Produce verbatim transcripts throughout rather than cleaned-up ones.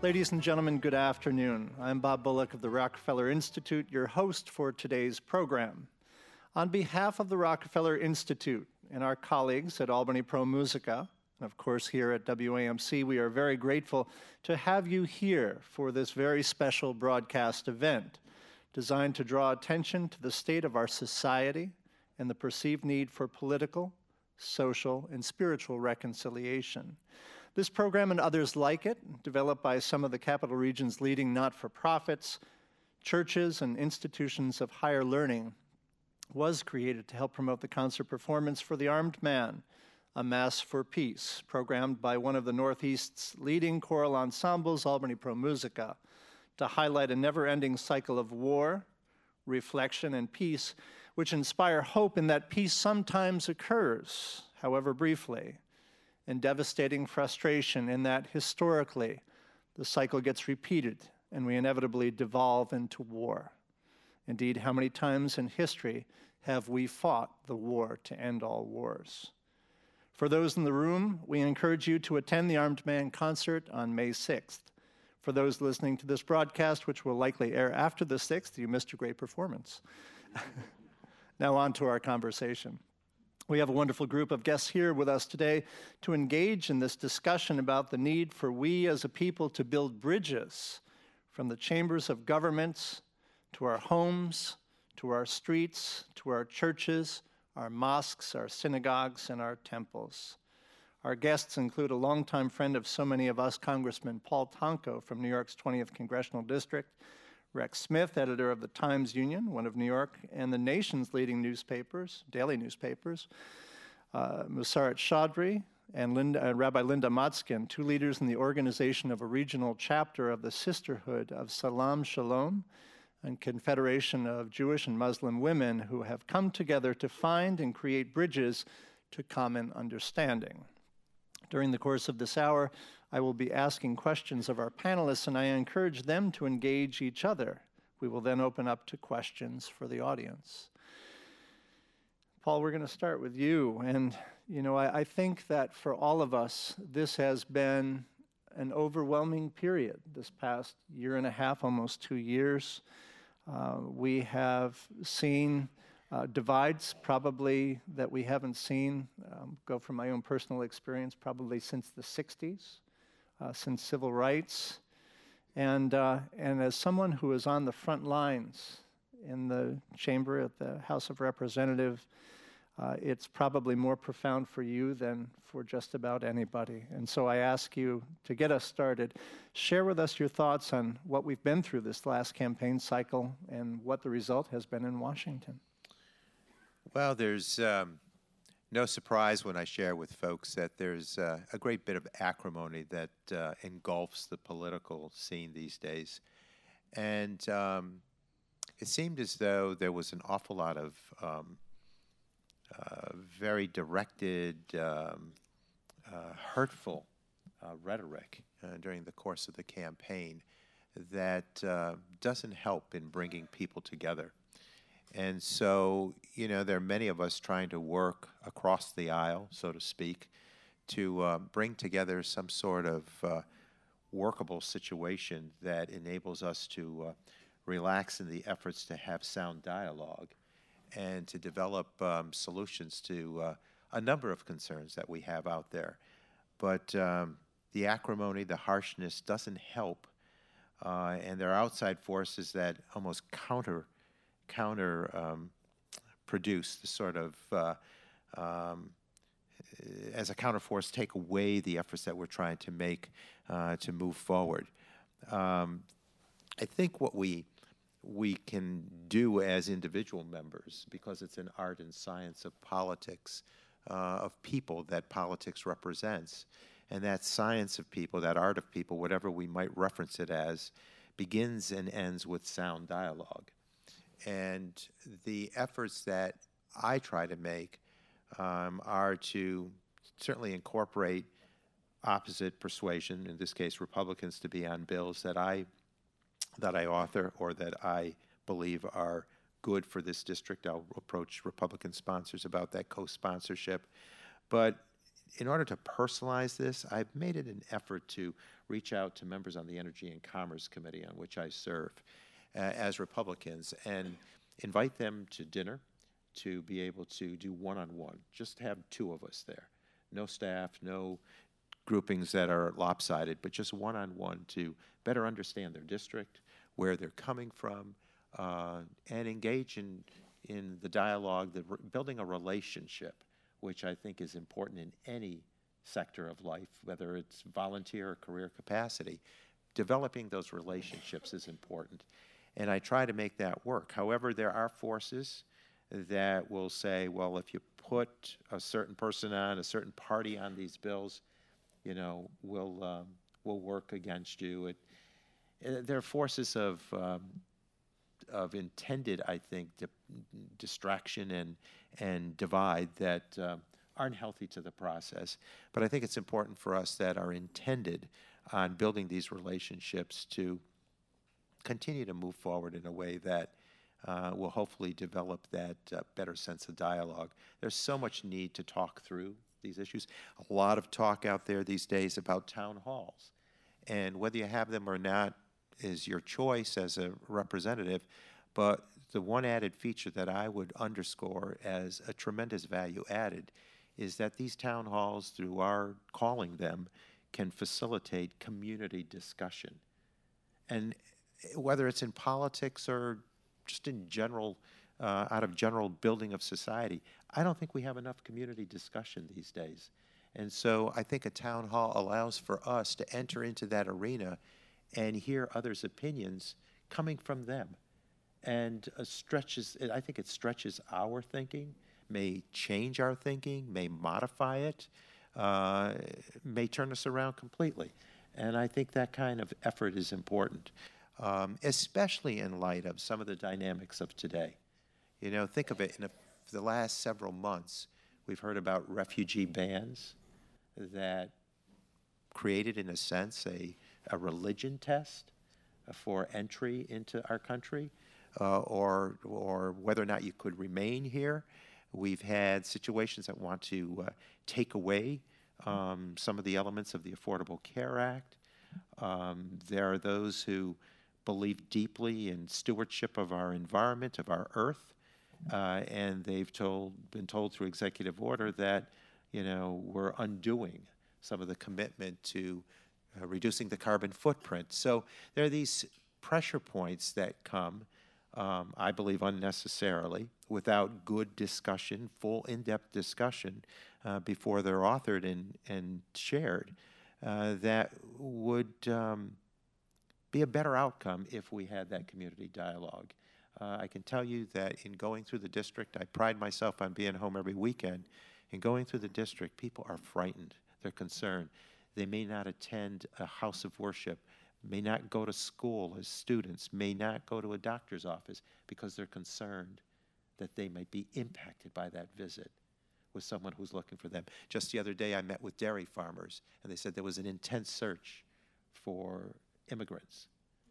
Ladies and gentlemen, good afternoon. I'm Bob Bullock of the Rockefeller Institute, your host for today's program. On behalf of the Rockefeller Institute and our colleagues at Albany Pro Musica, and of course here at W A M C, we are very grateful to have you here for this very special broadcast event designed to draw attention to the state of our society and the perceived need for political, social, and spiritual reconciliation. This program and others like it, developed by some of the Capital Region's leading not-for-profits, churches, and institutions of higher learning, was created to help promote the concert performance For the Armed Man, A Mass for Peace, programmed by one of the Northeast's leading choral ensembles, Albany Pro Musica, to highlight a never-ending cycle of war, reflection, and peace, which inspire hope in that peace sometimes occurs, however briefly, and devastating frustration in that historically the cycle gets repeated and we inevitably devolve into war. Indeed, how many times in history have we fought the war to end all wars? For those in the room, we encourage you to attend the Armed Man concert on May sixth. For those listening to this broadcast, which will likely air after the sixth, you missed a great performance. Now on to our conversation. We have a wonderful group of guests here with us today to engage in this discussion about the need for we as a people to build bridges from the chambers of governments to our homes, to our streets, to our churches, our mosques, our synagogues, and our temples. Our guests include a longtime friend of so many of us, Congressman Paul Tonko from New York's twentieth Congressional District, Rex Smith, editor of the Times-Union, one of New York and the nation's leading newspapers, daily newspapers, uh, Musarat Chaudhry and Linda, uh, Rabbi Linda Motzkin, two leaders in the organization of a regional chapter of the Sisterhood of Salam Shalom and Confederation of Jewish and Muslim Women, who have come together to find and create bridges to common understanding. During the course of this hour, I will be asking questions of our panelists, and I encourage them to engage each other. We will then open up to questions for the audience. Paul, we're going to start with you. And, you know, I, I think that for all of us, this has been an overwhelming period this past year and a half, almost two years. Uh, we have seen Uh, divides probably that we haven't seen, um, go from my own personal experience, probably since the sixties, uh, since civil rights. And, uh, and as someone who is on the front lines in the chamber at the House of Representatives, uh, it's probably more profound for you than for just about anybody. And so I ask you to get us started, share with us your thoughts on what we've been through this last campaign cycle and what the result has been in Washington. Well, there's um, no surprise when I share with folks that there's uh, a great bit of acrimony that uh, engulfs the political scene these days. And um, it seemed as though there was an awful lot of um, uh, very directed, um, uh, hurtful uh, rhetoric uh, during the course of the campaign that uh, doesn't help in bringing people together. And so, you know, there are many of us trying to work across the aisle, so to speak, to uh, bring together some sort of uh, workable situation that enables us to uh, relax in the efforts to have sound dialogue and to develop um, solutions to uh, a number of concerns that we have out there. But um, the acrimony, the harshness doesn't help, uh, and there are outside forces that almost counter counter um, produce the sort of, uh, um, as a counterforce, take away the efforts that we're trying to make uh, to move forward. Um, I think what we we can do as individual members, because it's an art and science of politics, uh, of people that politics represents, and that science of people, that art of people, whatever we might reference it as, begins and ends with sound dialogue. And the efforts that I try to make um, are to certainly incorporate opposite persuasion, in this case Republicans, to be on bills that I that I author or that I believe are good for this district. I'll approach Republican sponsors about that co-sponsorship. But in order to personalize this, I've made it an effort to reach out to members on the Energy and Commerce Committee, on which I serve, uh, as Republicans, and invite them to dinner to be able to do one-on-one. Just have two of us there. No staff, no groupings that are lopsided, but just one-on-one to better understand their district, where they're coming from, uh, and engage in, in the dialogue, the, building a relationship, which I think is important in any sector of life, whether it's volunteer or career capacity. Developing those relationships is important. And I try to make that work. However, there are forces that will say, well, if you put a certain person on, a certain party on these bills, you know, will um, will work against you. It, it, there are forces of um, of intended, I think, di distraction and and divide that uh, aren't healthy to the process. But I think it's important for us that are intended on building these relationships to continue to move forward in a way that uh, will hopefully develop that uh, better sense of dialogue. There's so much need to talk through these issues. A lot of talk out there these days about town halls. And whether you have them or not is your choice as a representative. But the one added feature that I would underscore as a tremendous value added is that these town halls, through our calling them, can facilitate community discussion. And whether it's in politics or just in general, uh, out of general building of society, I don't think we have enough community discussion these days. And so I think a town hall allows for us to enter into that arena and hear others' opinions coming from them. And uh, stretches, I think it stretches our thinking, may change our thinking, may modify it, uh, may turn us around completely. And I think that kind of effort is important, um, especially in light of some of the dynamics of today. You know, think of it, in a, the last several months, we've heard about refugee bans that created, in a sense, a, a religion test for entry into our country, uh, or, or whether or not you could remain here. We've had situations that want to uh, take away um, some of the elements of the Affordable Care Act. Um, there are those who believe deeply in stewardship of our environment, of our earth, uh, and they've told, been told through executive order that, you know, we're undoing some of the commitment to uh, reducing the carbon footprint. So there are these pressure points that come, um, I believe, unnecessarily, without good discussion, full in-depth discussion uh, before they're authored and, and shared, uh, that would um, be a better outcome if we had that community dialogue. Uh, I can tell you that in going through the district, I pride myself on being home every weekend. In going through the district, people are frightened. They're concerned. They may not attend a house of worship, may not go to school as students, may not go to a doctor's office because they're concerned that they might be impacted by that visit with someone who's looking for them. Just the other day, I met with dairy farmers, and they said there was an intense search for immigrants.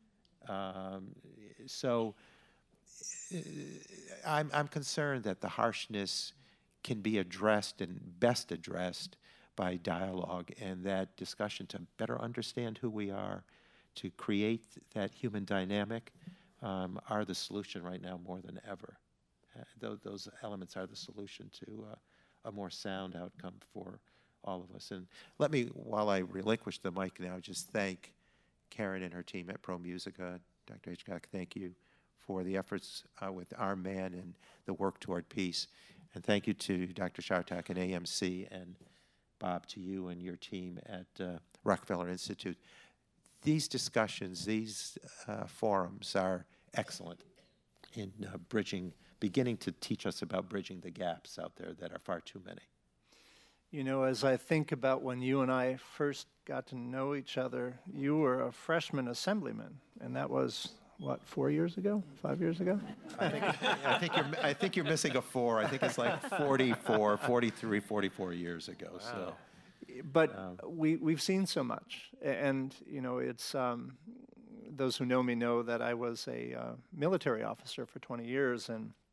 Um, so uh, I'm, I'm concerned that the harshness can be addressed and best addressed by dialogue and that discussion to better understand who we are, to create that human dynamic, um, are the solution right now more than ever. Uh, th those elements are the solution to uh, a more sound outcome for all of us. And let me, while I relinquish the mic now, just thank Karen and her team at ProMusica. Doctor Hitchcock, thank you for the efforts uh, with Arm Man and the work toward peace. And thank you to Doctor Chartak and A M C, and Bob, to you and your team at uh, Rockefeller Institute. These discussions, these uh, forums are excellent in uh, bridging, beginning to teach us about bridging the gaps out there that are far too many. You know, as I think about when you and I first got to know each other, you were a freshman assemblyman, and that was, what, four years ago? Five years ago? I think, I think, you're, I think you're missing a four. I think it's like forty-four, forty-three, forty-four years ago. Wow. So. But um, we, we've seen so much, and, you know, it's, um, those who know me know that I was a uh, military officer for twenty years, and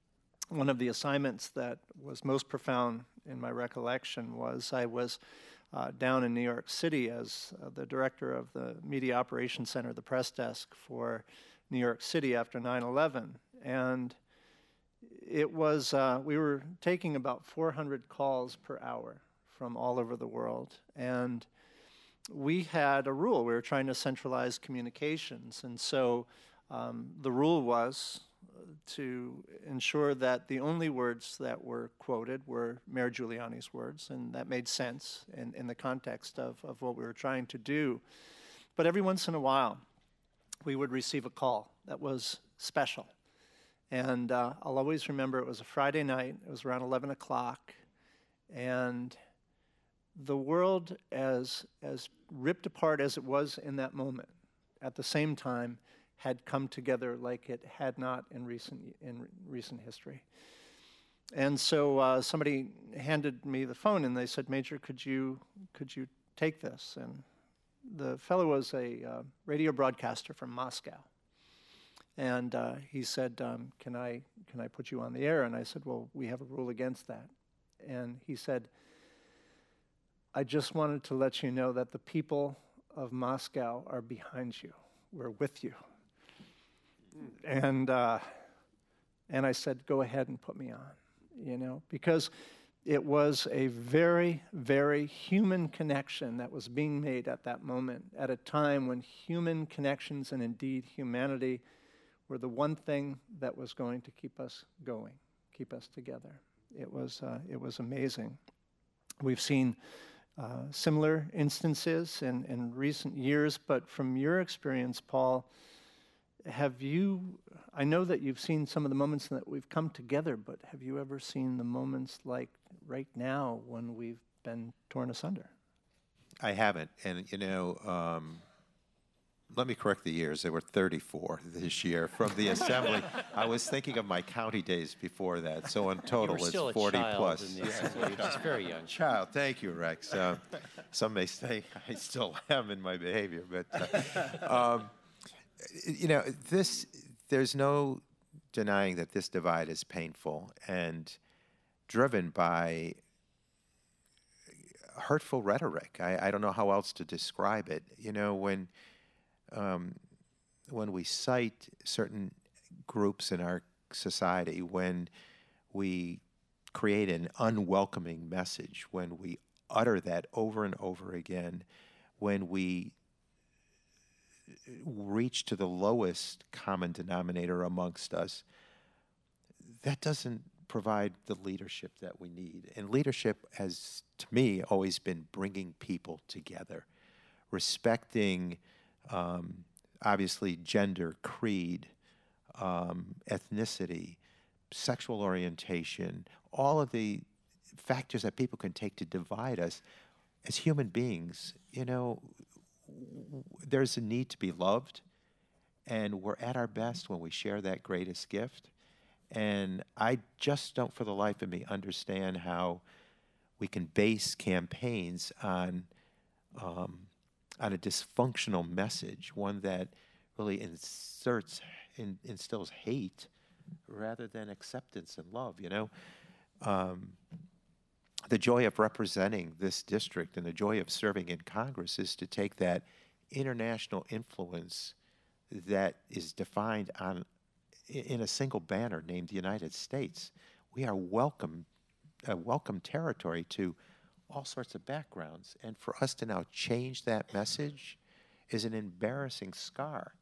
one of the assignments that was most profound in my recollection was I was uh, down in New York City as uh, the director of the Media Operations Center, the press desk for New York City after nine eleven. And it was, uh, we were taking about four hundred calls per hour from all over the world. And we had a rule. We were trying to centralize communications. And so um, the rule was to ensure that the only words that were quoted were Mayor Giuliani's words, and that made sense in, in the context of, of what we were trying to do. But every once in a while, we would receive a call that was special. And uh, I'll always remember it was a Friday night, it was around eleven o'clock, and the world, as, as ripped apart as it was in that moment, at the same time, had come together like it had not in recent in recent history. And so uh, somebody handed me the phone and they said, "Major, could you could you take this?" And the fellow was a uh, radio broadcaster from Moscow. And uh, he said, um, "Can I can I put you on the air?" And I said, "Well, we have a rule against that." And he said, "I just wanted to let you know that the people of Moscow are behind you. We're with you." And uh, and I said, "Go ahead and put me on," you know, because it was a very, very human connection that was being made at that moment, at a time when human connections and indeed humanity were the one thing that was going to keep us going, keep us together. It was uh, it was amazing. We've seen uh, similar instances in, in recent years, but from your experience, Paul, have you, I know that you've seen some of the moments that we've come together, but have you ever seen the moments like right now when we've been torn asunder? I haven't. And, you know, um, let me correct the years. There were thirty-four this year from the assembly. I was thinking of my county days before that. So in total, you were it's still forty a child plus. In the assembly, just very young. Child, thank you, Rex. Uh, some may say I still am in my behavior, but uh, um, you know, this. There's no denying that this divide is painful and driven by hurtful rhetoric. I, I don't know how else to describe it. You know, when um, when we cite certain groups in our society, when we create an unwelcoming message, when we utter that over and over again, when we reach to the lowest common denominator amongst us, that doesn't provide the leadership that we need. And leadership has, to me, always been bringing people together, respecting, um, obviously, gender, creed, um, ethnicity, sexual orientation, all of the factors that people can take to divide us. As human beings, you know, there's a need to be loved, and we're at our best when we share that greatest gift. And I just don't, for the life of me, understand how we can base campaigns on um, on a dysfunctional message, one that really inserts, in, instills hate rather than acceptance and love. You know, um, the joy of representing this district and the joy of serving in Congress is to take that international influence that is defined on in a single banner named the United States. We are welcome, a welcome territory to all sorts of backgrounds. And for us to now change that message is an embarrassing scar.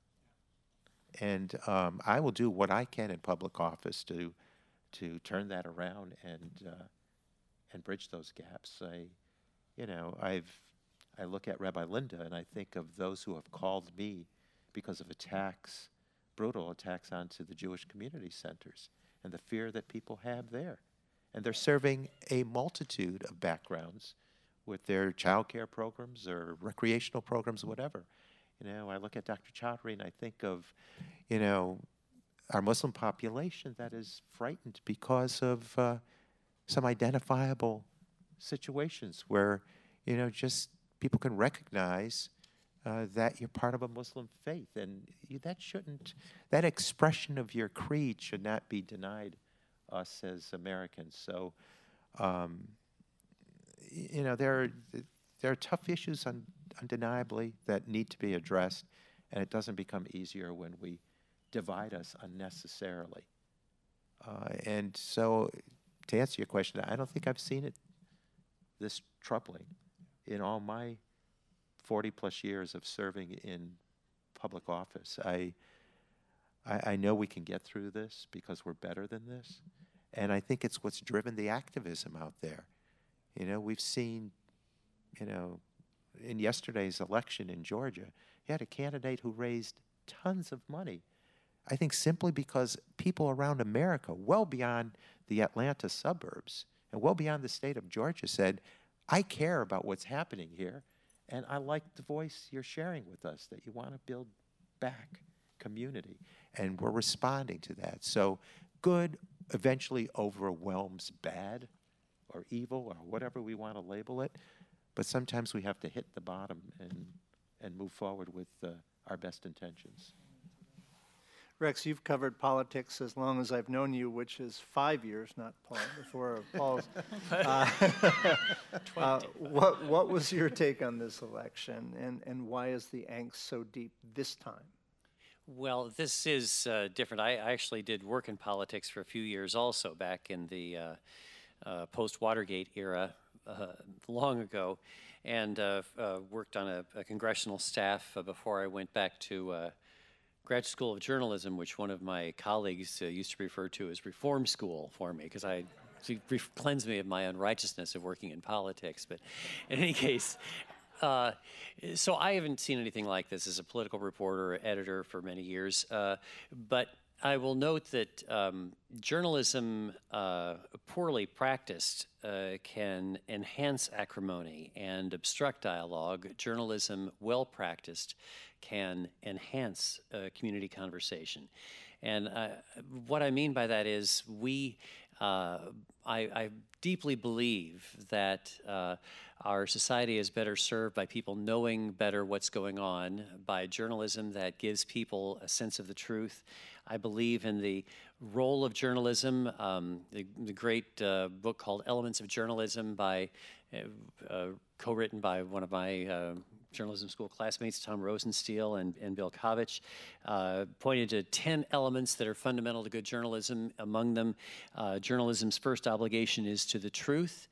And um, I will do what I can in public office to to turn that around and uh, and bridge those gaps. I, you know, I've I look at Rabbi Linda and I think of those who have called me because of attacks, brutal attacks onto the Jewish community centers and the fear that people have there. And they're serving a multitude of backgrounds with their child care programs or recreational programs, whatever. You know, I look at Doctor Chaudhry and I think of, you know, our Muslim population that is frightened because of uh, some identifiable situations where, you know, just people can recognize uh, that you're part of a Muslim faith. And you, that shouldn't, that expression of your creed should not be denied us as Americans. So, um, y- you know, there are, there are tough issues un, undeniably that need to be addressed, and it doesn't become easier when we divide us unnecessarily. Uh, and so, to answer your question, I don't think I've seen it this troubling in all my forty plus years of serving in public office. I, I, I know we can get through this because we're better than this. And I think it's what's driven the activism out there. You know, we've seen, you know, in yesterday's election in Georgia, you had a candidate who raised tons of money. I think simply because people around America, well beyond the Atlanta suburbs and well beyond the state of Georgia, said, I care about what's happening here, and I like the voice you're sharing with us, that you want to build back community. And we're responding to that. So good eventually overwhelms bad or evil or whatever we want to label it. But sometimes we have to hit the bottom and, and move forward with uh, our best intentions. Rex, you've covered politics as long as I've known you, which is five years, not Paul, before Paul's. Uh, uh, what, what was your take on this election, and, and why is the angst so deep this time? Well, this is uh, different. I, I actually did work in politics for a few years also, back in the uh, uh, post-Watergate era, uh, long ago, and uh, uh, worked on a, a congressional staff uh, before I went back to uh, Graduate School of Journalism, which one of my colleagues uh, used to refer to as reform school for me, because I to cleanse me of my unrighteousness of working in politics. But in any case, uh, so I haven't seen anything like this as a political reporter or editor for many years. Uh, but I will note that um, journalism uh, poorly practiced uh, can enhance acrimony and obstruct dialogue. Journalism well practiced can enhance uh, community conversation. And uh, what I mean by that is we, uh, I, I deeply believe that uh, our society is better served by people knowing better what's going on, by journalism that gives people a sense of the truth. I believe in the role of journalism. Um, the, the great uh, book called Elements of Journalism, by uh, uh, co-written by one of my uh, journalism school classmates, Tom Rosenstiel and, and Bill Kovach, uh, pointed to ten elements that are fundamental to good journalism. Among them, uh, journalism's first obligation is to the truth.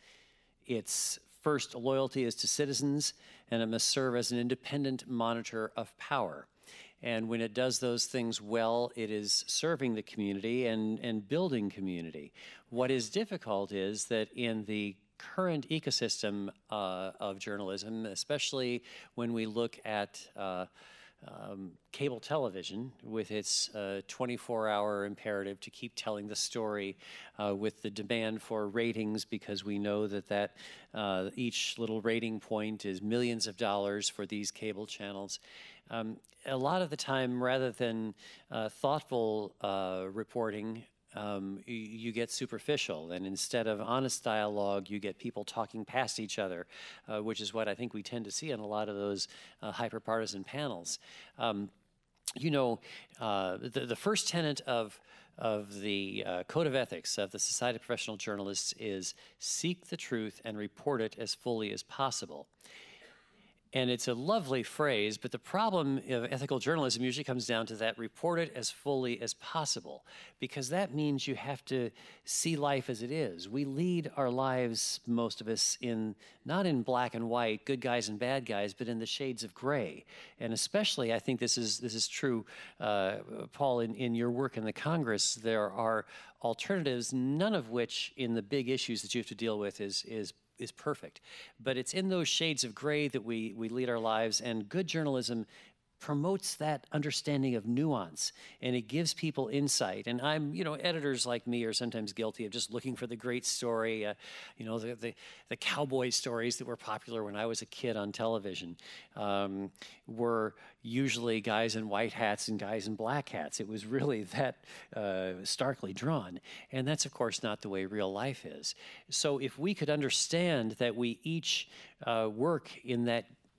Its first loyalty is to citizens, and it must serve as an independent monitor of power. And when it does those things well, it is serving the community and, and building community. What is difficult is that in the current ecosystem uh, of journalism, especially when we look at uh, um, cable television with its uh, twenty-four hour imperative to keep telling the story, uh, with the demand for ratings, because we know that, that uh, each little rating point is millions of dollars for these cable channels. Um, a lot of the time, rather than uh, thoughtful uh, reporting, Um, you, you get superficial, and instead of honest dialogue, you get people talking past each other, uh, which is what I think we tend to see on a lot of those uh, hyper-partisan panels. Um, you know, uh, the, the first tenet of of the uh, Code of Ethics of the Society of Professional Journalists is seek the truth and report it as fully as possible. And it's a lovely phrase, but the problem of ethical journalism usually comes down to that: report it as fully as possible, because that means you have to see life as it is. We lead our lives, most of us, in not in black and white, good guys and bad guys, but in the shades of gray. And especially, I think this is this is true, uh, Paul, in, in your work in the Congress, there are alternatives, none of which in the big issues that you have to deal with is is is perfect. But it's in those shades of gray that we, we lead our lives, and good journalism promotes that understanding of nuance, and it gives people insight. And I'm, you know, editors like me are sometimes guilty of just looking for the great story, uh, you know, the, the, the cowboy stories that were popular when I was a kid on television um, were usually guys in white hats and guys in black hats. It was really that uh, starkly drawn. And that's, of course, not the way real life is. So if we could understand that we each uh, work in that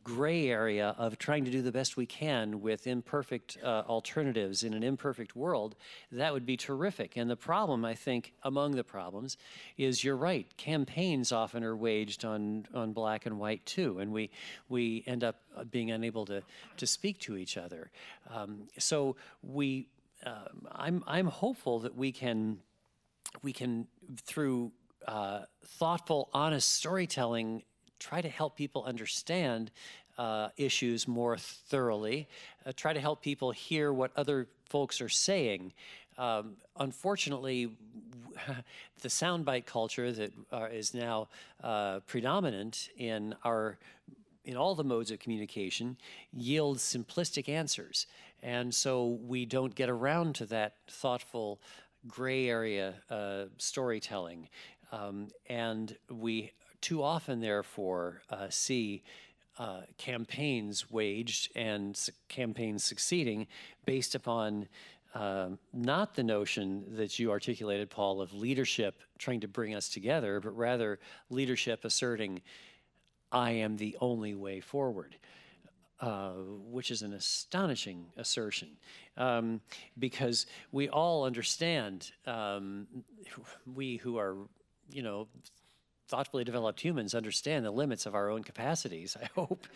gray area of trying to do the best we can with imperfect uh, alternatives in an imperfect world, that would be terrific. And the problem, I think, among the problems is, you're right, campaigns often are waged on, on black and white too, and we, we end up being unable to, to speak to each other. Um, so we, uh, I'm, I'm hopeful that we can, we can through uh, thoughtful, honest storytelling, try to help people understand uh, issues more thoroughly, uh, try to help people hear what other folks are saying. Um, unfortunately, the soundbite culture that uh, is now uh, predominant in our in all the modes of communication yields simplistic answers. And so we don't get around to that thoughtful gray area uh, storytelling. Um, and we too often, therefore, uh, see uh, campaigns waged and su- campaigns succeeding based upon uh, not the notion that you articulated, Paul, of leadership trying to bring us together, but rather leadership asserting, I am the only way forward, uh, which is an astonishing assertion, um, because we all understand, um, we who are, you know, thoughtfully developed humans understand the limits of our own capacities, I hope.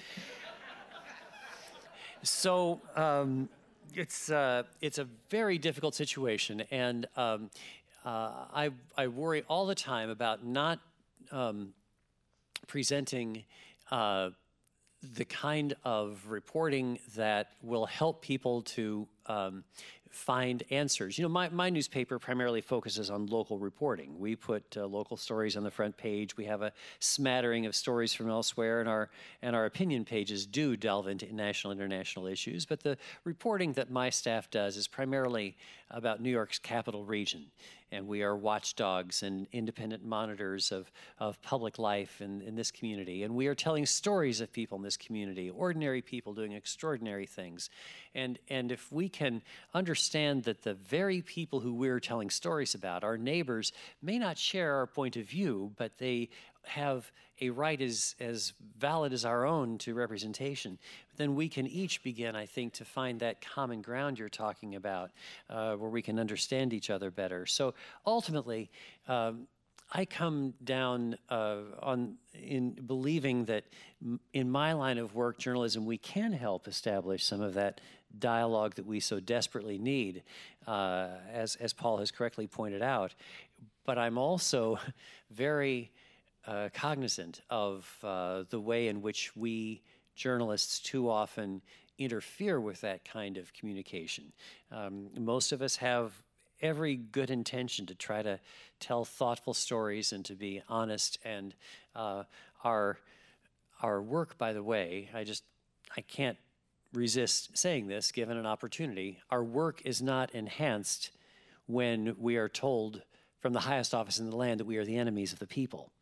So um, it's, uh, it's a very difficult situation, and um, uh, I, I worry all the time about not um, presenting uh, the kind of reporting that will help people to um, find answers. You know, my, my newspaper primarily focuses on local reporting. We put uh, local stories on the front page. We have a smattering of stories from elsewhere, and our, and our opinion pages do delve into national and international issues. But the reporting that my staff does is primarily about New York's capital region. And we are watchdogs and independent monitors of, of public life in, in this community. And we are telling stories of people in this community, ordinary people doing extraordinary things. And, and if we can understand that the very people who we're telling stories about, our neighbors, may not share our point of view, but they have a right as, as valid as our own to representation, then we can each begin, I think, to find that common ground you're talking about, uh, where we can understand each other better. So ultimately, um, I come down uh, on in believing that m in my line of work, journalism, we can help establish some of that dialogue that we so desperately need, uh, as, as Paul has correctly pointed out. But I'm also very Uh, cognizant of uh, the way in which we journalists too often interfere with that kind of communication. Um, most of us have every good intention to try to tell thoughtful stories and to be honest, and uh, our, our work, by the way, I just, I can't resist saying this given an opportunity, our work is not enhanced when we are told from the highest office in the land that we are the enemies of the people.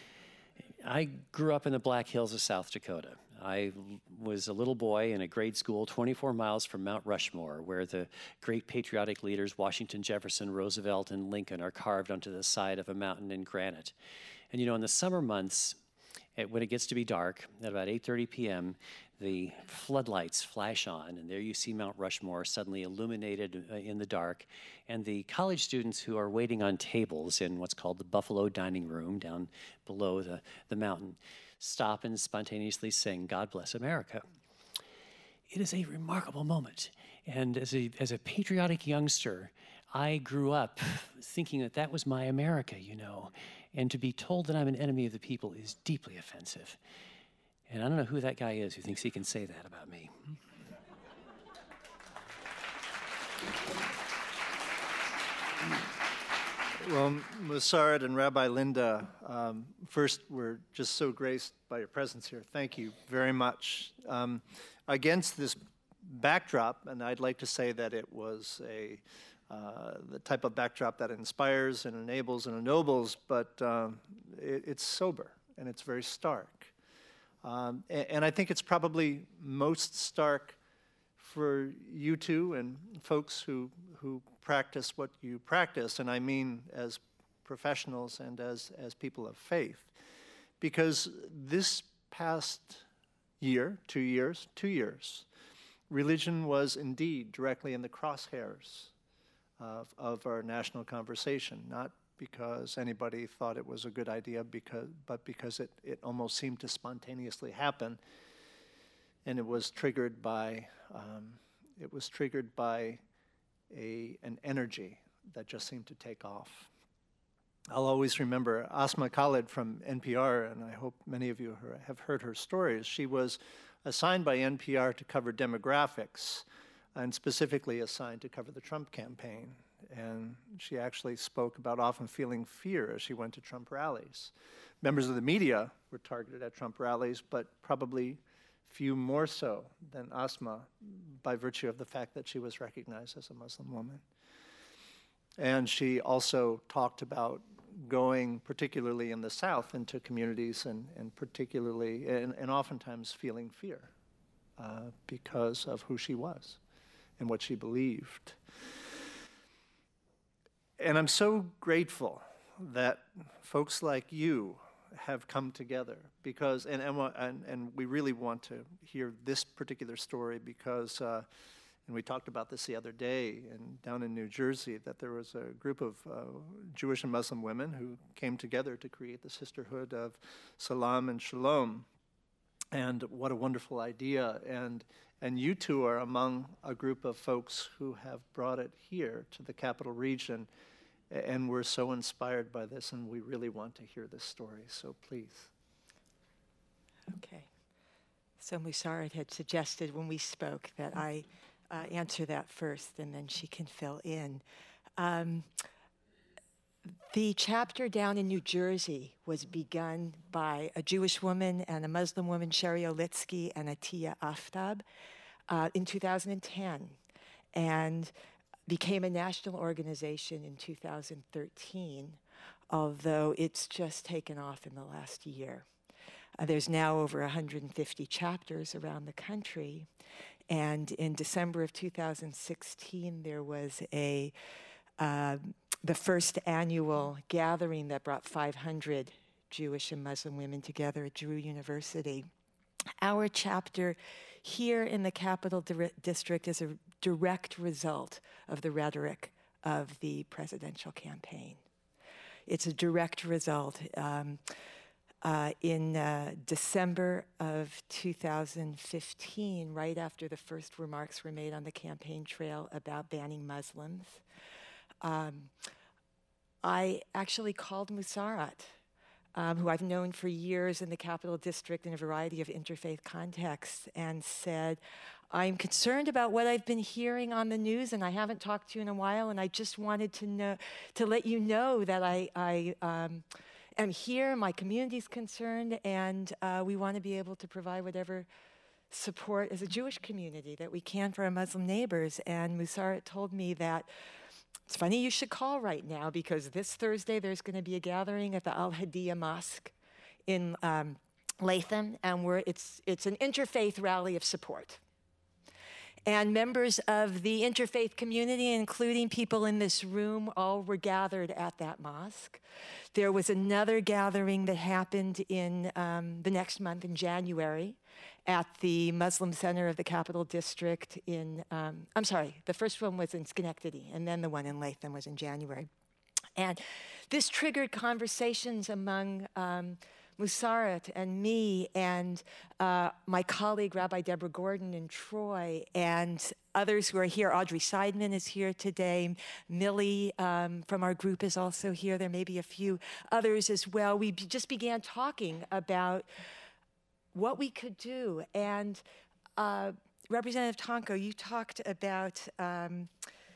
I grew up in the Black Hills of South Dakota. I was a little boy in a grade school twenty-four miles from Mount Rushmore, where the great patriotic leaders Washington, Jefferson, Roosevelt, and Lincoln are carved onto the side of a mountain in granite. And you know, in the summer months, it, when it gets to be dark, at about eight thirty p m, the floodlights flash on, and there you see Mount Rushmore suddenly illuminated uh, in the dark. And the college students who are waiting on tables in what's called the Buffalo Dining Room down below the, the mountain stop and spontaneously sing, "God Bless America." It is a remarkable moment. And as a, as a patriotic youngster, I grew up thinking that that was my America, you know. And to be told that I'm an enemy of the people is deeply offensive. And I don't know who that guy is who thinks he can say that about me. Well, Musard and Rabbi Linda, um, first, we're just so graced by your presence here. Thank you very much. Um, against this backdrop, and I'd like to say that it was a uh, the type of backdrop that inspires and enables and ennobles, but um, it, it's sober and it's very stark. Um, and, and I think it's probably most stark for you two and folks who, who practice what you practice, and I mean as professionals and as, as people of faith. Because this past year, two years, two years, religion was indeed directly in the crosshairs of, of our national conversation, not because anybody thought it was a good idea, because, but because it, it almost seemed to spontaneously happen, and it was triggered by um, it was triggered by a an energy that just seemed to take off. I'll always remember Asma Khalid from N P R, and I hope many of you have heard her stories. She was assigned by N P R to cover demographics, and specifically assigned to cover the Trump campaign. And she actually spoke about often feeling fear as she went to Trump rallies. Members of the media were targeted at Trump rallies, but probably few more so than Asma by virtue of the fact that she was recognized as a Muslim woman. And she also talked about going, particularly in the South, into communities and, and particularly, and, and oftentimes feeling fear uh, because of who she was and what she believed. And I'm so grateful that folks like you have come together because, and, and, and, and we really want to hear this particular story because, uh, and we talked about this the other day in, down in New Jersey, that there was a group of uh, Jewish and Muslim women who came together to create the Sisterhood of Salam and Shalom. And what a wonderful idea. And, and you two are among a group of folks who have brought it here to the Capital Region. And we're so inspired by this, and we really want to hear this story, so please. Okay. So Musarat had suggested when we spoke that I uh, answer that first, and then she can fill in. Um, the chapter down in New Jersey was begun by a Jewish woman and a Muslim woman, Sherry Olitsky and Atiya Aftab, uh, in two thousand ten. And became a national organization in two thousand thirteen, although it's just taken off in the last year. Uh, there's now over one hundred fifty chapters around the country, and in December of two thousand sixteen, there was a uh, the first annual gathering that brought five hundred Jewish and Muslim women together at Drew University. Our chapter here in the Capital Di- District is a direct result of the rhetoric of the presidential campaign. It's a direct result. Um, uh, in uh, December of two thousand fifteen, right after the first remarks were made on the campaign trail about banning Muslims, um, I actually called Musarat, Um, who I've known for years in the Capital District in a variety of interfaith contexts, and said, I'm concerned about what I've been hearing on the news, and I haven't talked to you in a while, and I just wanted to know, to let you know that I, I um, am here, my community's concerned, and uh, we want to be able to provide whatever support as a Jewish community that we can for our Muslim neighbors. And Musarat told me that it's funny you should call right now because this Thursday there's going to be a gathering at the Al-Hadiyah Mosque in um, Latham, and we're, it's, it's an interfaith rally of support. And members of the interfaith community, including people in this room, all were gathered at that mosque. There was another gathering that happened in um, the next month in January at the Muslim Center of the Capital District in, um, I'm sorry, the first one was in Schenectady, and then the one in Latham was in January. And this triggered conversations among um, Musarat and me and uh, my colleague, Rabbi Deborah Gordon in Troy, and others who are here. Audrey Seidman is here today. Millie um, from our group is also here. There may be a few others as well. We b- just began talking about what we could do. And uh, Representative Tonko, you talked about um,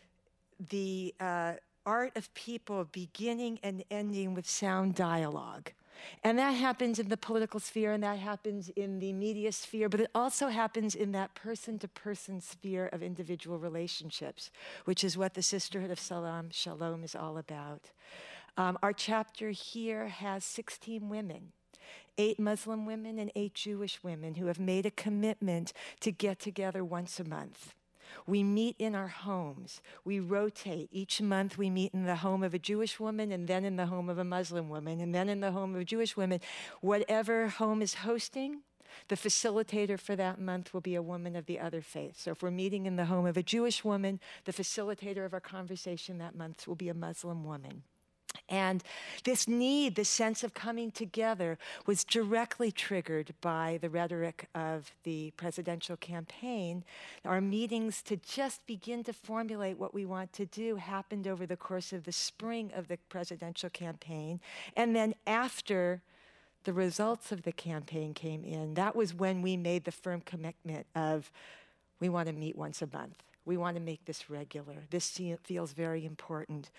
the uh, art of people beginning and ending with sound dialogue. And that happens in the political sphere, and that happens in the media sphere, but it also happens in that person-to-person sphere of individual relationships, which is what the Sisterhood of Salam Shalom is all about. Um, our chapter here has sixteen women, eight Muslim women and eight Jewish women who have made a commitment to get together once a month. We meet in our homes. We rotate. Each month we meet in the home of a Jewish woman, and then in the home of a Muslim woman, and then in the home of Jewish women. Whatever home is hosting, The facilitator for that month will be a woman of the other faith. So if we're meeting in the home of a Jewish woman, the facilitator of our conversation that month will be a Muslim woman. And this need, this sense of coming together, was directly triggered by the rhetoric of the presidential campaign. Our meetings to just begin to formulate what we want to do happened over the course of the spring of the presidential campaign. And then after the results of the campaign came in, that was when we made the firm commitment of, we want to meet once a month. We want to make this regular. This feels very important.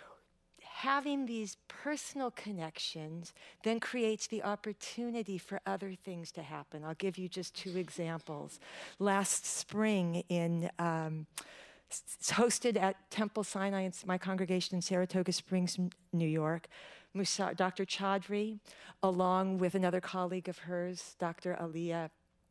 Having these personal connections then creates the opportunity for other things to happen. I'll give you just two examples. Last spring, in um, s- hosted at Temple Sinai, in my congregation in Saratoga Springs, New York, Musa, Doctor Chaudhry, along with another colleague of hers, Doctor Aliyah,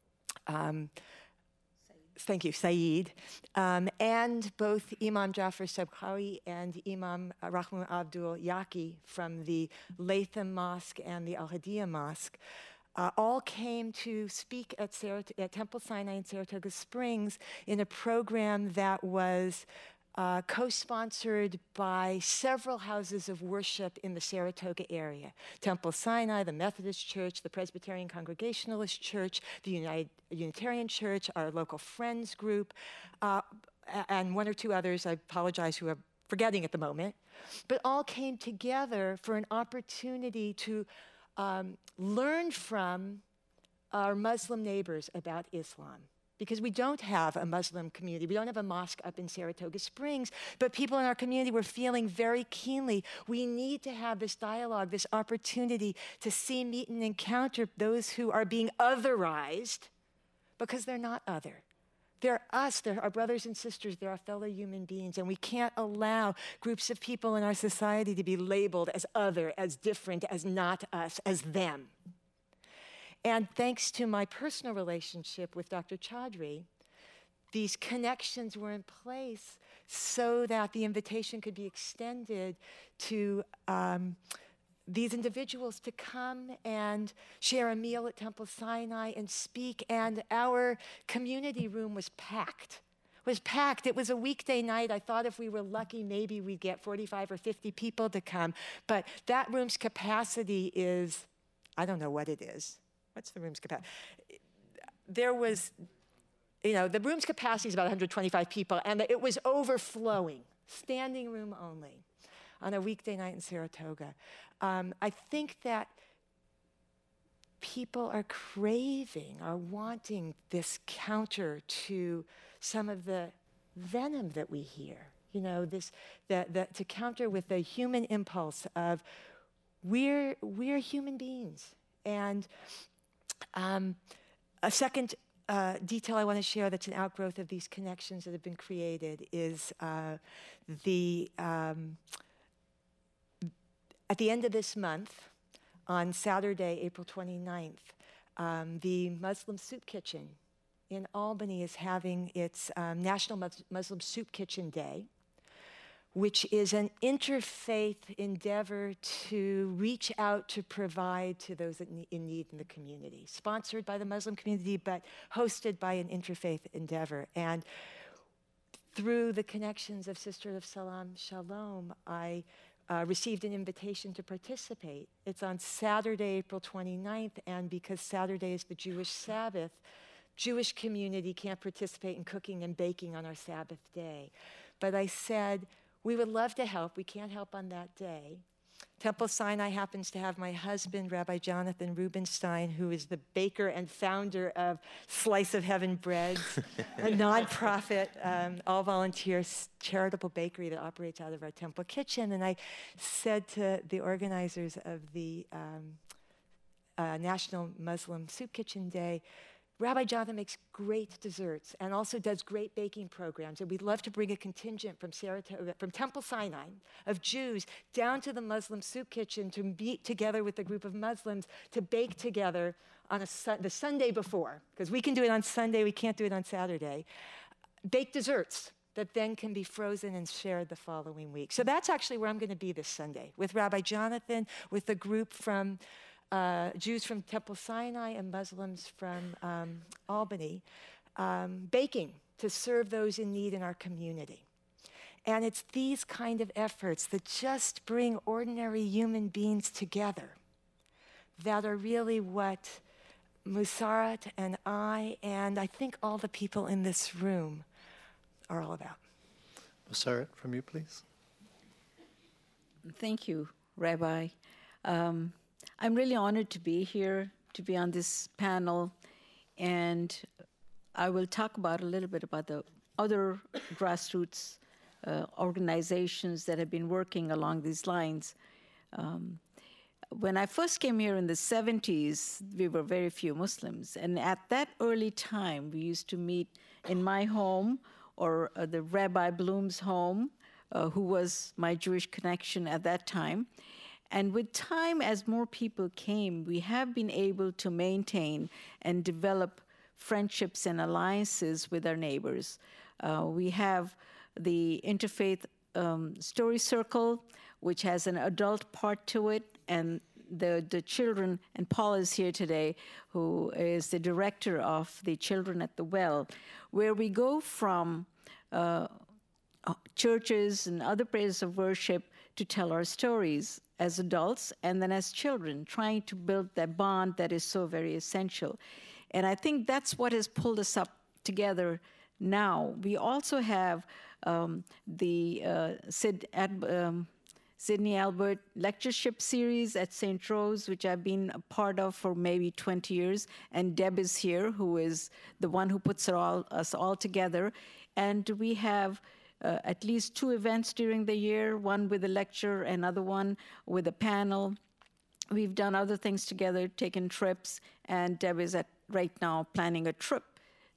um, Thank you, Saeed. Um, and both Imam Jafar Sabkhawi and Imam Rahman Abdul Yaqi from the Latham Mosque and the Al-Hadiyah Mosque uh, all came to speak at, Sarat- at Temple Sinai in Saratoga Springs in a program that was Uh, co-sponsored by several houses of worship in the Saratoga area. Temple Sinai, the Methodist Church, the Presbyterian Congregationalist Church, the United, Unitarian Church, our local Friends group, uh, and one or two others, I apologize, who I'm forgetting at the moment, but all came together for an opportunity to um, learn from our Muslim neighbors about Islam. Because we don't have a Muslim community. We don't have a mosque up in Saratoga Springs, but people in our community were feeling very keenly, we need to have this dialogue, this opportunity to see, meet, and encounter those who are being otherized because they're not other. They're us, they're our brothers and sisters, they're our fellow human beings, and we can't allow groups of people in our society to be labeled as other, as different, as not us, as them. And thanks to my personal relationship with Doctor Chaudhry, these connections were in place so that the invitation could be extended to um, these individuals to come and share a meal at Temple Sinai and speak. And our community room was packed. was packed. It was a weekday night. I thought if we were lucky, maybe we'd get forty-five or fifty people to come. But that room's capacity is, I don't know what it is. What's the room's capacity? There was, you know, the room's capacity is about one hundred twenty-five people, and it was overflowing, standing room only, on a weekday night in Saratoga. Um, I think that people are craving, are wanting this counter to some of the venom that we hear. You know, this the, the, to counter with the human impulse of we're we're human beings. And Um, a second uh, detail I want to share that's an outgrowth of these connections that have been created is uh, the, um, at the end of this month, on Saturday, April twenty-ninth, um, the Muslim Soup Kitchen in Albany is having its um, National Mus- Muslim Soup Kitchen Day, which is an interfaith endeavor to reach out to provide to those in need in the community. Sponsored by the Muslim community, but hosted by an interfaith endeavor. And through the connections of Sisters of Salam Shalom, I uh, received an invitation to participate. It's on Saturday, April twenty-ninth, and because Saturday is the Jewish Sabbath, Jewish community can't participate in cooking and baking on our Sabbath day. But I said, we would love to help. We can't help on that day. Temple Sinai happens to have my husband, Rabbi Jonathan Rubinstein, who is the baker and founder of Slice of Heaven Breads, a nonprofit, um, all-volunteer charitable bakery that operates out of our temple kitchen. And I said to the organizers of the um, uh, National Muslim Soup Kitchen Day, Rabbi Jonathan makes great desserts and also does great baking programs. And we'd love to bring a contingent from Saratoga, from Temple Sinai of Jews down to the Muslim Soup Kitchen to meet together with a group of Muslims to bake together on a su- the Sunday before, because we can do it on Sunday, we can't do it on Saturday. Bake desserts that then can be frozen and shared the following week. So that's actually where I'm going to be this Sunday, with Rabbi Jonathan, with the group from uh, Jews from Temple Sinai and Muslims from um, Albany, um, baking to serve those in need in our community. And it's these kind of efforts that just bring ordinary human beings together that are really what Musarat and I, and I think all the people in this room, are all about. Musarat, from you, please. Thank you, Rabbi. Um, I'm really honored to be here, to be on this panel, and I will talk about a little bit about the other grassroots uh, organizations that have been working along these lines. Um, when I first came here in the seventies, we were very few Muslims, and at that early time, we used to meet in my home or uh, the Rabbi Bloom's home, uh, who was my Jewish connection at that time. And with time, as more people came, we have been able to maintain and develop friendships and alliances with our neighbors. Uh, we have the Interfaith um, Story Circle, which has an adult part to it, and the, the children, and Paul is here today, who is the director of the Children at the Well, where we go from uh, churches and other places of worship to tell our stories as adults and then as children, trying to build that bond that is so very essential. And I think that's what has pulled us up together now. We also have um, the uh, Sid, Ad, um, Sydney Albert lectureship series at Saint Rose, which I've been a part of for maybe twenty years. And Deb is here, who is the one who puts it all, us all together. And we have uh, at least two events during the year, one with a lecture, another one with a panel. We've done other things together, taken trips, and Deb is at, right now planning a trip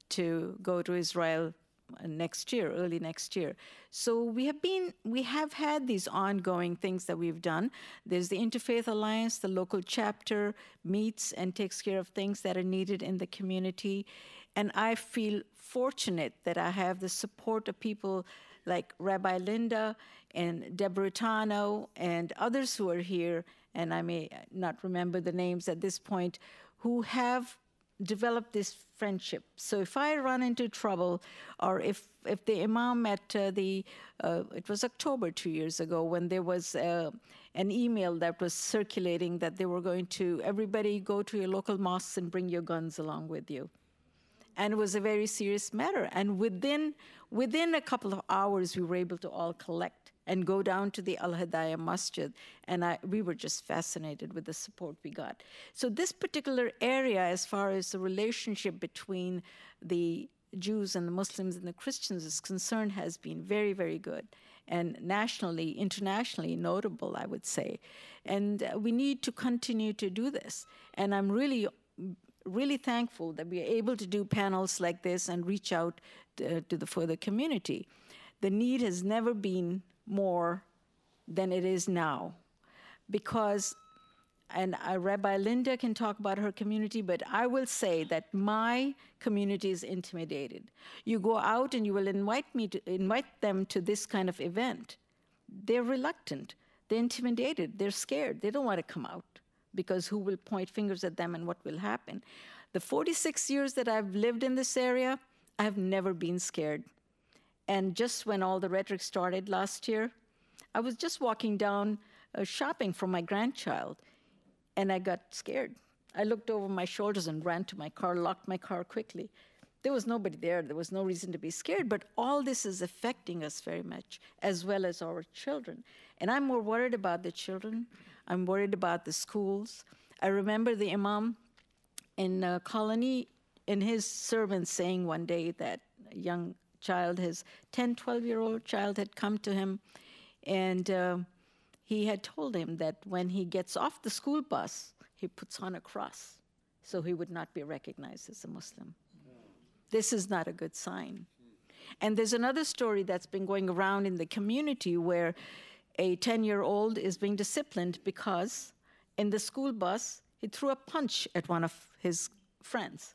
to go to Israel next year, early next year. So we have been, we have had these ongoing things that we've done. There's the Interfaith Alliance, the local chapter meets and takes care of things that are needed in the community. And I feel fortunate that I have the support of people like Rabbi Linda and Deborah Tano and others who are here, and I may not remember the names at this point, who have developed this friendship. So if I run into trouble, or if, if the imam at uh, the, uh, it was October two years ago, when there was uh, an email that was circulating that they were going to, everybody go to your local mosques and bring your guns along with you. And it was a very serious matter. And within, within a couple of hours, we were able to all collect and go down to the Al-Hidayah Masjid. And I, we were just fascinated with the support we got. So this particular area, as far as the relationship between the Jews and the Muslims and the Christians is concerned, has been very, very good. And nationally, internationally notable, I would say. And uh, we need to continue to do this. And I'm really really thankful that we are able to do panels like this and reach out to, to the further community. The need has never been more than it is now, because, and uh, Rabbi Linda can talk about her community, but I will say that my community is intimidated. You go out and you will invite me to invite them to this kind of event. They're reluctant, they're intimidated, they're scared, they don't want to come out, because who will point fingers at them and what will happen? The forty-six years that I've lived in this area, I've never been scared. And just when all the rhetoric started last year, I was just walking down uh, shopping for my grandchild, and I got scared. I looked over my shoulders and ran to my car, locked my car quickly. There was nobody there. There was no reason to be scared, but all this is affecting us very much, as well as our children. And I'm more worried about the children. I'm worried about the schools. I remember the imam in uh, Colony, in his sermon, saying one day that a young child, his ten, twelve-year-old child had come to him, and uh, he had told him that when he gets off the school bus, he puts on a cross so he would not be recognized as a Muslim. This is not a good sign. And there's another story that's been going around in the community where a ten-year-old is being disciplined because in the school bus, he threw a punch at one of his friends.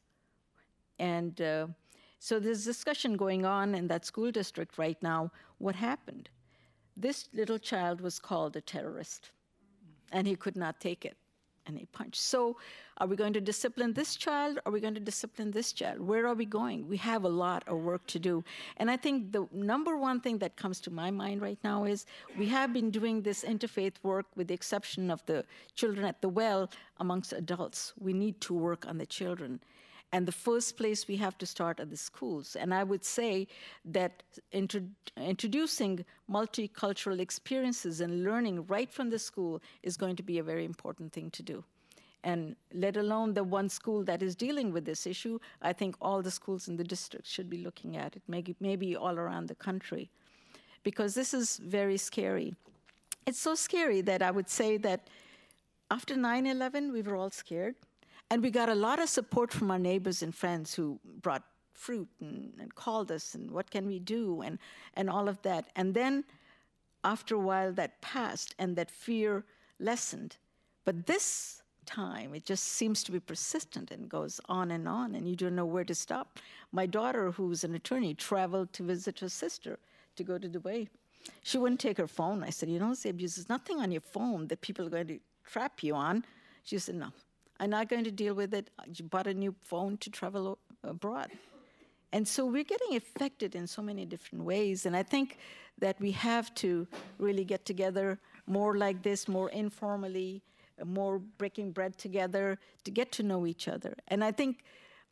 And uh, so there's discussion going on in that school district right now. What happened? This little child was called a terrorist, and he could not take it. and a punch. So are we going to discipline this child? Are we going to discipline this child? Where are we going? We have a lot of work to do. And I think the number one thing that comes to my mind right now is we have been doing this interfaith work with the exception of the children at the well amongst adults. We need to work on the children. And the first place we have to start are the schools. And I would say that intro- introducing multicultural experiences and learning right from the school is going to be a very important thing to do. And let alone the one school that is dealing with this issue, I think all the schools in the district should be looking at it, maybe, maybe all around the country. Because this is very scary. It's so scary that I would say that after nine eleven, we were all scared. And we got a lot of support from our neighbors and friends who brought fruit and, and called us and what can we do and, and all of that. And then after a while that passed and that fear lessened. But this time, it just seems to be persistent and goes on and on and you don't know where to stop. My daughter, who's an attorney, traveled to visit her sister to go to Dubai. She wouldn't take her phone. I said, you know, Zeb, there's nothing on your phone that people are going to trap you on. She said, no. I'm not going to deal with it. I bought a new phone to travel abroad. And so we're getting affected in so many different ways. And I think that we have to really get together more like this, more informally, more breaking bread together to get to know each other. And I think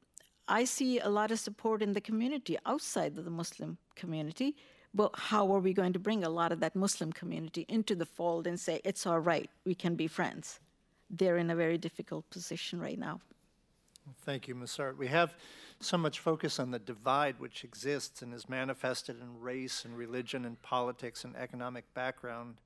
I see a lot of support in the community outside of the Muslim community. But how are we going to bring a lot of that Muslim community into the fold and say, it's all right, we can be friends? They're in a very difficult position right now. Thank you, Miz Sart. We have so much focus on the divide which exists and is manifested in race and religion and politics and economic background.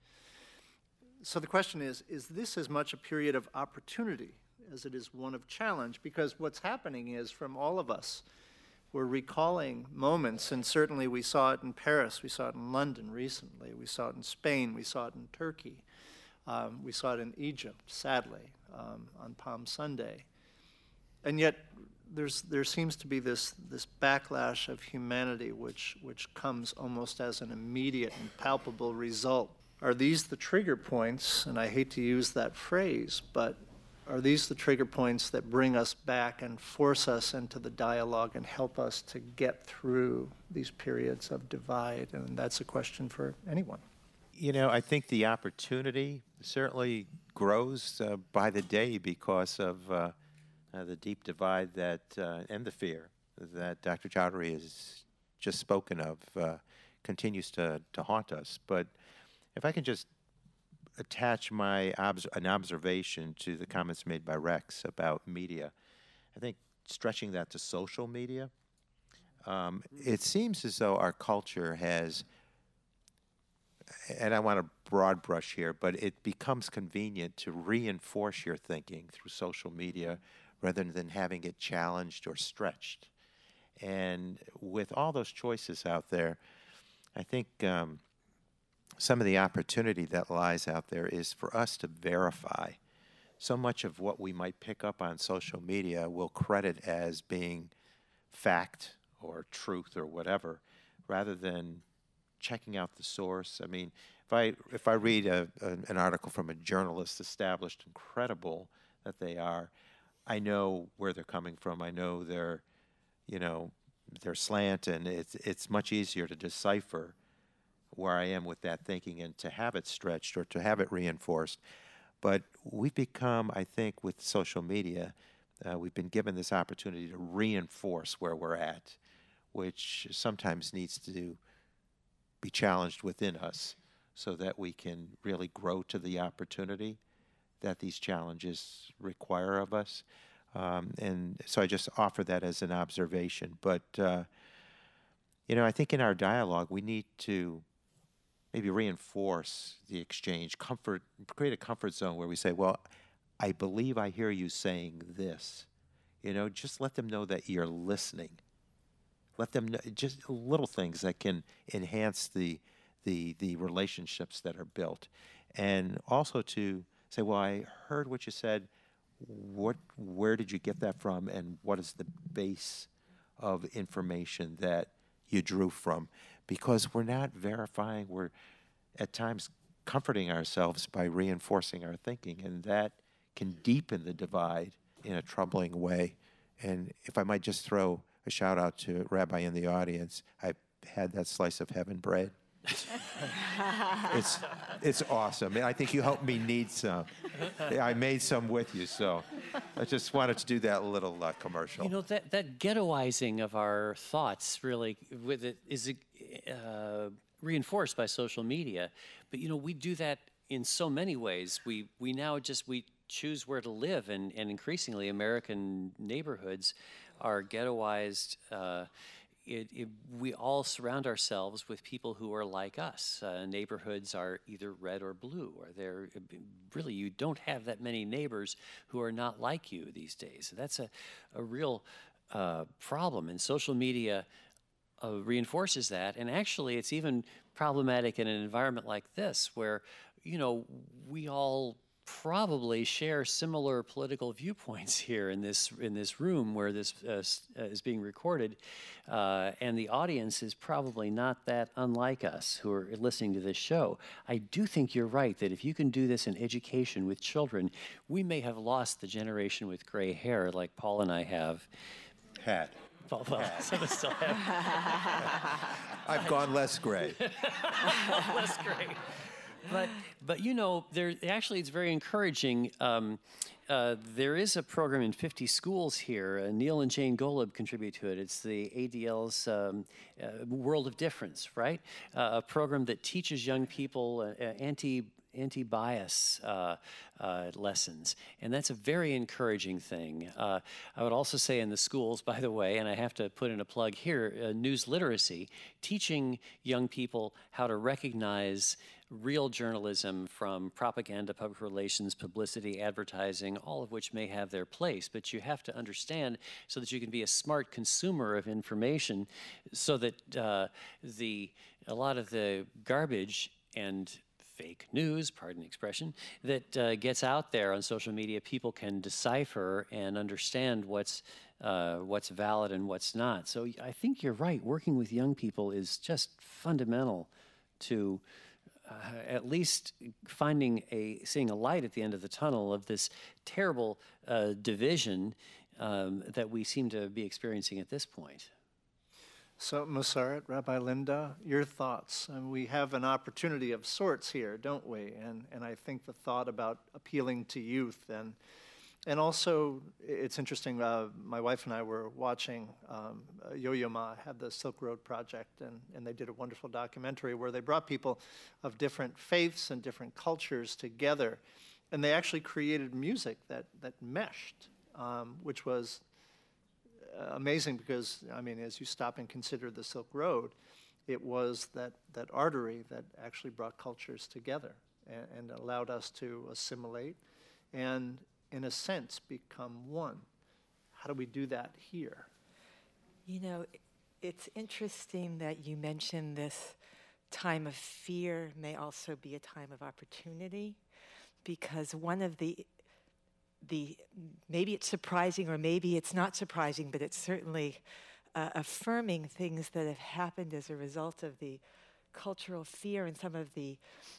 So the question is, is this as much a period of opportunity as it is one of challenge? Because what's happening is from all of us, we're recalling moments, and certainly we saw it in Paris, we saw it in London recently, we saw it in Spain, we saw it in Turkey. Um, we saw it in Egypt, sadly, um, on Palm Sunday. And yet, there's, there seems to be this, this backlash of humanity which, which comes almost as an immediate and palpable result. Are these the trigger points, and I hate to use that phrase, but are these the trigger points that bring us back and force us into the dialogue and help us to get through these periods of divide? And that's a question for anyone. You know, I think the opportunity certainly grows uh, by the day because of uh, uh, the deep divide that uh, and the fear that Doctor Chowdhury has just spoken of uh, continues to, to haunt us. But if I can just attach my obs- an observation to the comments made by Rex about media, I think stretching that to social media, um, it seems as though our culture has, and I want to broad brush here, but it becomes convenient to reinforce your thinking through social media rather than having it challenged or stretched. And with all those choices out there, I think um, some of the opportunity that lies out there is for us to verify. So much of what we might pick up on social media we'll credit as being fact or truth or whatever, rather than checking out the source. I mean, if I if I read a, a, an article from a journalist, established and credible that they are, I know where they're coming from. I know their, you know, their slant, and it's it's much easier to decipher where I am with that thinking and to have it stretched or to have it reinforced. But we've become, I think, with social media, uh, we've been given this opportunity to reinforce where we're at, which sometimes needs to be challenged within us so that we can really grow to the opportunity that these challenges require of us. Um, and so I just offer that as an observation. But, uh, you know, I think in our dialogue, we need to maybe reinforce the exchange, comfort, create a comfort zone where we say, well, I believe I hear you saying this. You know, just let them know that you're listening. Let them know just little things that can enhance the the the relationships that are built. And also to say, well, I heard what you said. What, where did you get that from? And what is the base of information that you drew from? Because we're not verifying, we're at times comforting ourselves by reinforcing our thinking, and that can deepen the divide in a troubling way. And if I might just throw a shout out to Rabbi in the audience, I've had that slice of heaven bread. it's it's awesome. And I think you helped me knead some. I made some with you, so I just wanted to do that little uh, commercial. You know, that, that ghettoizing of our thoughts really with it is uh, reinforced by social media. But, you know, we do that in so many ways. We we now just, we choose where to live, and, and increasingly American neighborhoods are ghettoized. Uh, It, it, we all surround ourselves with people who are like us. Uh, neighborhoods are either red or blue, or they're really, you don't have that many neighbors who are not like you these days. So that's a, a real uh, problem, and social media uh, reinforces that. And actually, it's even problematic in an environment like this, where, you know, we all probably share similar political viewpoints here in this in this room where this uh, is being recorded, uh, and the audience is probably not that unlike us who are listening to this show. I do think you're right that if you can do this in education with children, we may have lost the generation with gray hair like Paul and I have. Had. Well, well, some of us still have. I've gone less gray. Less gray. But, but you know, there actually it's very encouraging. Um, uh, there is a program in fifty schools here. Uh, Neil and Jane Golub contribute to it. It's the A D L's um, uh, World of Difference, right? Uh, a program that teaches young people uh, anti anti-bias uh, uh, lessons, and that's a very encouraging thing. Uh, I would also say in the schools, by the way, and I have to put in a plug here, uh, news literacy, teaching young people how to recognize real journalism from propaganda, public relations, publicity, advertising, all of which may have their place, but you have to understand so that you can be a smart consumer of information, so that uh, the a lot of the garbage and fake news, pardon the expression, that uh, gets out there on social media, people can decipher and understand what's uh, what's valid and what's not. So I think you're right. Working with young people is just fundamental to uh, at least finding a seeing a light at the end of the tunnel of this terrible uh, division um, that we seem to be experiencing at this point. So, Musarat, Rabbi Linda, your thoughts? And we have an opportunity of sorts here, don't we? And and I think the thought about appealing to youth, and and also it's interesting. Uh, my wife and I were watching um, Yo-Yo Ma had the Silk Road Project, and and they did a wonderful documentary where they brought people of different faiths and different cultures together, and they actually created music that that meshed, um, which was amazing, because, I mean, as you stop and consider the Silk Road, it was that, that artery that actually brought cultures together and, and allowed us to assimilate and, in a sense, become one. How do we do that here? You know, it's interesting that you mentioned this time of fear may also be a time of opportunity, because one of the The, maybe it's surprising or maybe it's not surprising, but it's certainly uh, affirming things that have happened as a result of the cultural fear, and some of the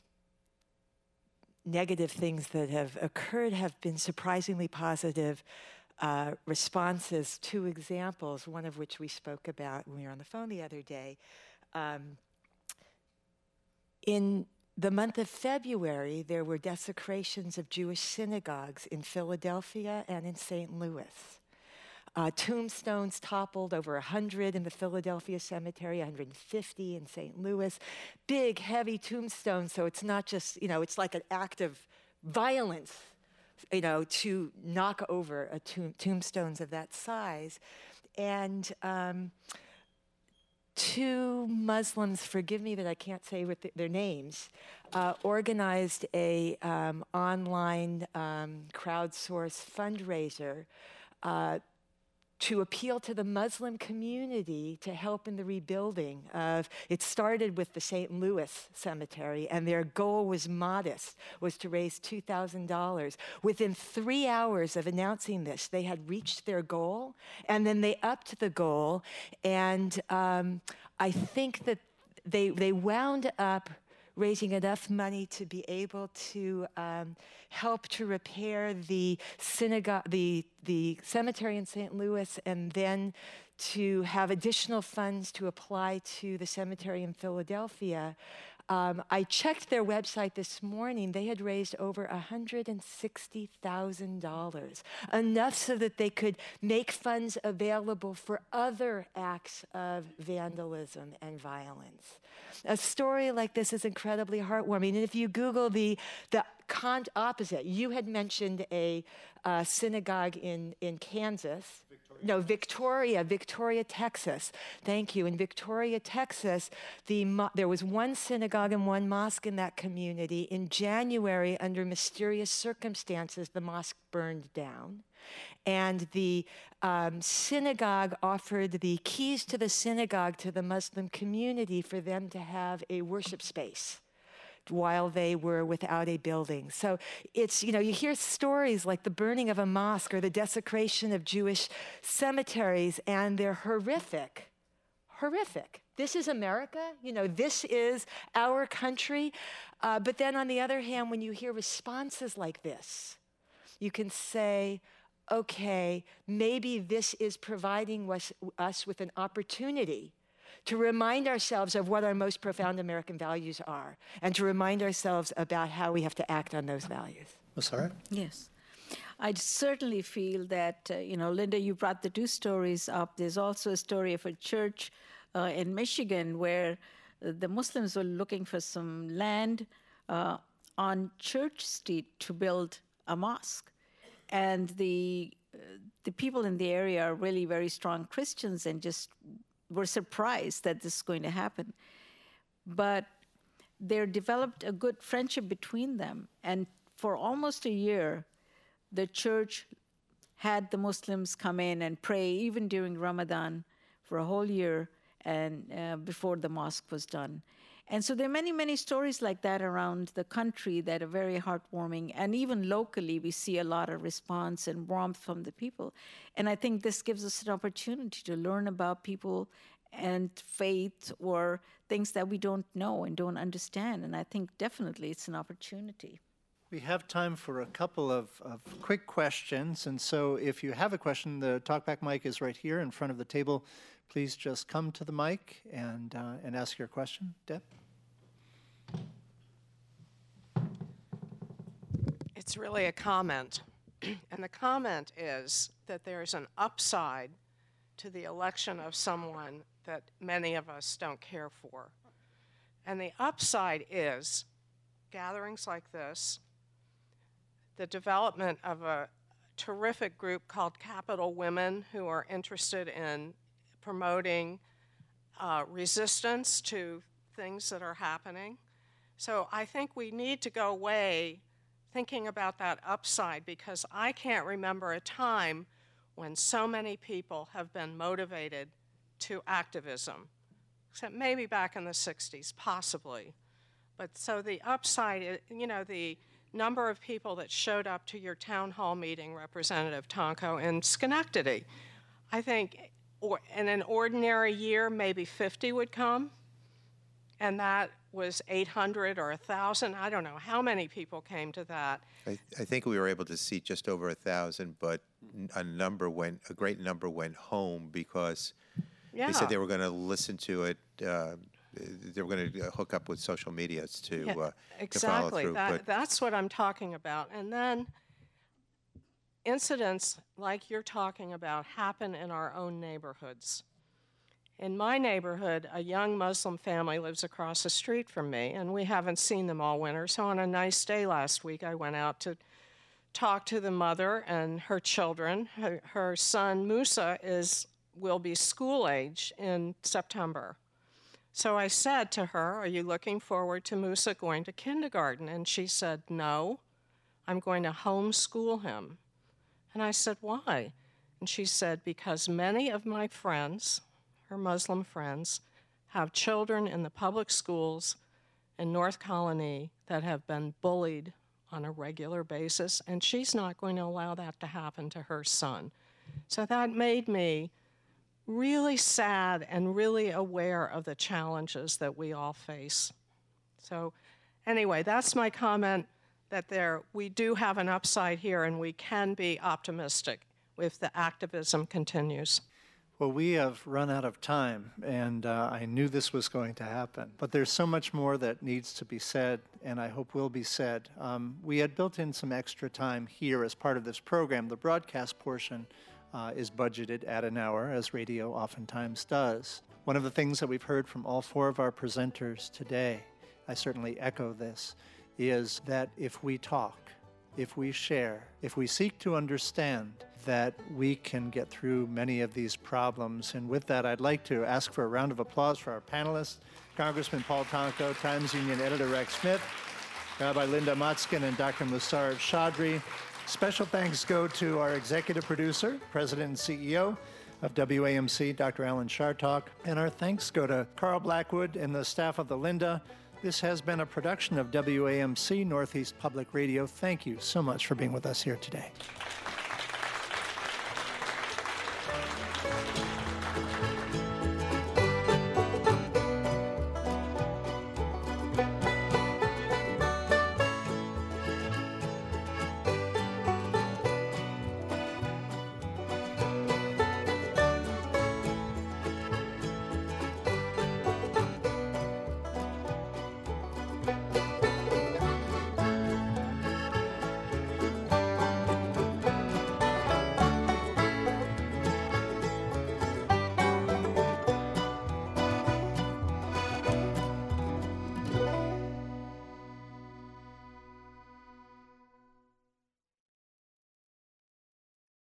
negative things that have occurred have been surprisingly positive uh, responses. Two examples, one of which we spoke about when we were on the phone the other day. Um, in The month of February, there were desecrations of Jewish synagogues in Philadelphia and in Saint Louis. Uh, tombstones toppled, over one hundred in the Philadelphia cemetery, one hundred fifty in Saint Louis. Big, heavy tombstones, so it's not just, you know, it's like an act of violence, you know, to knock over a tomb, tombstones of that size. And um, two Muslims, forgive me that I can't say with th- their names, uh, organized a um, online um, crowdsourced fundraiser uh, to appeal to the Muslim community to help in the rebuilding of, it started with the Saint Louis Cemetery, and their goal was modest, was to raise two thousand dollars. Within three hours of announcing this, they had reached their goal, and then they upped the goal, and um, I think that they they wound up raising enough money to be able to um, help to repair the synagogue, the, the cemetery in Saint Louis, and then to have additional funds to apply to the cemetery in Philadelphia. Um, I checked their website this morning. They had raised over one hundred sixty thousand dollars, enough so that they could make funds available for other acts of vandalism and violence. A story like this is incredibly heartwarming. And if you Google the, the con- opposite, you had mentioned a uh, synagogue in, in Kansas. Victoria. No, Victoria, Victoria, Texas. Thank you. In Victoria, Texas, the mo- there was one synagogue and one mosque in that community. In January, under mysterious circumstances, the mosque burned down. And the um, synagogue offered the keys to the synagogue to the Muslim community for them to have a worship space while they were without a building. So it's, you know, you hear stories like the burning of a mosque or the desecration of Jewish cemeteries, and they're horrific, horrific. This is America, you know, this is our country. Uh, but then on the other hand, when you hear responses like this, you can say, okay, maybe this is providing us, us with an opportunity to remind ourselves of what our most profound American values are, and to remind ourselves about how we have to act on those values. Masara? Yes. I certainly feel that, uh, you know, Linda, you brought the two stories up. There's also a story of a church uh, in Michigan where uh, the Muslims were looking for some land uh, on Church Street to build a mosque. And the uh, the people in the area are really very strong Christians and just were surprised that this is going to happen. But there developed a good friendship between them. And for almost a year, the church had the Muslims come in and pray, even during Ramadan, for a whole year and uh, before the mosque was done. And so there are many, many stories like that around the country that are very heartwarming. And even locally, we see a lot of response and warmth from the people. And I think this gives us an opportunity to learn about people and faith or things that we don't know and don't understand. And I think definitely it's an opportunity. We have time for a couple of, of quick questions. And so if you have a question, the talkback mic is right here in front of the table. Please just come to the mic and, uh, and ask your question. Deb? It's really a comment. And the comment is that there's an upside to the election of someone that many of us don't care for. And the upside is gatherings like this, the development of a terrific group called Capital Women who are interested in promoting uh, resistance to things that are happening. So I think we need to go away thinking about that upside, because I can't remember a time when so many people have been motivated to activism, except maybe back in the sixties, possibly. But so the upside, you know, the number of people that showed up to your town hall meeting, Representative Tonko, in Schenectady, I think or in an ordinary year, maybe fifty would come, and that was eight hundred or one thousand. I don't know how many people came to that. I, I think we were able to seat just over a thousand, but a number went, a great number went home because Yeah. they said they were going to listen to it. Uh, they were going to hook up with social medias to, Yeah, uh, exactly. to follow through. That, but that's what I'm talking about. And then incidents like you're talking about happen in our own neighborhoods. In my neighborhood, a young Muslim family lives across the street from me, and we haven't seen them all winter. So on a nice day last week, I went out to talk to the mother and her children. Her, her son, Musa, is will be school age in September. So I said to her, "Are you looking forward to Musa going to kindergarten?" And she said, "No, I'm going to homeschool him." And I said, "Why?" And she said, "Because many of my friends, her Muslim friends, have children in the public schools in North Colony that have been bullied on a regular basis, and she's not going to allow that to happen to her son." So that made me really sad and really aware of the challenges that we all face. So anyway, that's my comment, that there we do have an upside here, and we can be optimistic if the activism continues. Well, we have run out of time, and uh, I knew this was going to happen. But there's so much more that needs to be said, and I hope will be said. Um, we had built in some extra time here as part of this program. The broadcast portion uh, is budgeted at an hour, as radio oftentimes does. One of the things that we've heard from all four of our presenters today, I certainly echo this, is that if we talk, if we share, if we seek to understand, that we can get through many of these problems. And with that, I'd like to ask for a round of applause for our panelists, Congressman Paul Tonko, Times Union editor Rex Smith, Rabbi Linda Motzkin, and Doctor Musharraf Chaudhry. Special thanks go to our executive producer, president and C E O of W A M C, Doctor Alan Chartock. And our thanks go to Carl Blackwood and the staff of the Linda. This has been a production of W A M C Northeast Public Radio. Thank you so much for being with us here today.